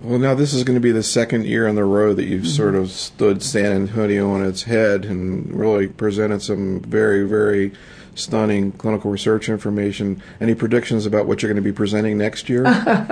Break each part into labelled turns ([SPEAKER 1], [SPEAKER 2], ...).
[SPEAKER 1] Well, now this is going to be the second year in a row that you've sort of stood San Antonio on its head and really presented some very, very stunning clinical research information. Any predictions about what you're going to be presenting next year?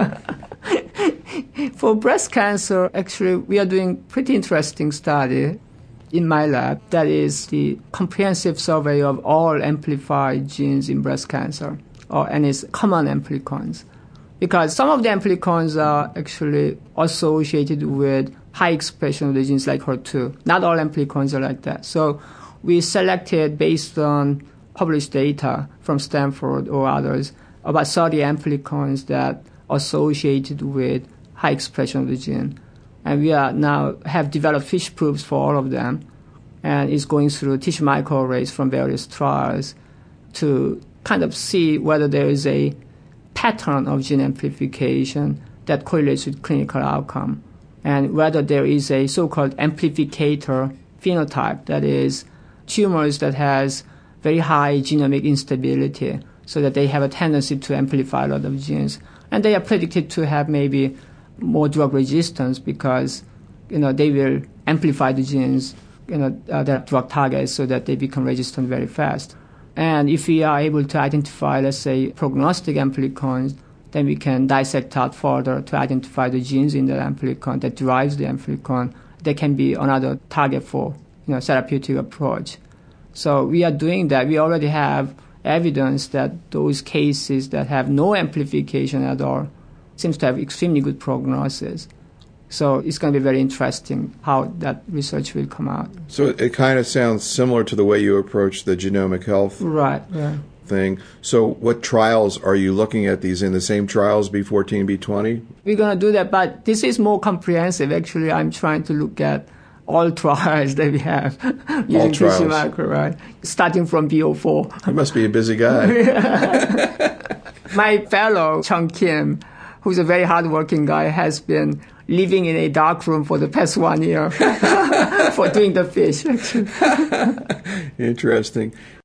[SPEAKER 2] For breast cancer, actually, we are doing pretty interesting study in my lab. That is the comprehensive survey of all amplified genes in breast cancer, and its common amplicons. Because some of the amplicons are actually associated with high expression of the genes like HER2. Not all amplicons are like that. So we selected, based on published data from Stanford or others, about 30 amplicons that are associated with high expression of the gene. And we are now have developed FISH proofs for all of them, and is going through tissue microarrays from various trials to kind of see whether there is a pattern of gene amplification that correlates with clinical outcome, and whether there is a so-called amplificator phenotype, that is, tumors that has very high genomic instability, so that they have a tendency to amplify a lot of genes. And they are predicted to have maybe more drug resistance because, they will amplify the genes, that drug targets, so that they become resistant very fast. And if we are able to identify, let's say, prognostic amplicons, then we can dissect out further to identify the genes in the amplicon that drives the amplicon. There can be another target for, therapeutic approach. So we are doing that. We already have evidence that those cases that have no amplification at all seems to have extremely good prognosis. So it's going to be very interesting how that research will come out.
[SPEAKER 1] So it kind of sounds similar to the way you approach the genomic health thing. So what trials are you looking at these in? The same trials, B14, B20?
[SPEAKER 2] We're going to do that, but this is more comprehensive. Actually, I'm trying to look at all trials that we have using tissue microarray, starting from B04.
[SPEAKER 1] You must be a busy guy.
[SPEAKER 2] My fellow, Chung Kim, who's a very hardworking guy, has been living in a dark room for the past 1 year for doing the FISH.
[SPEAKER 1] Interesting.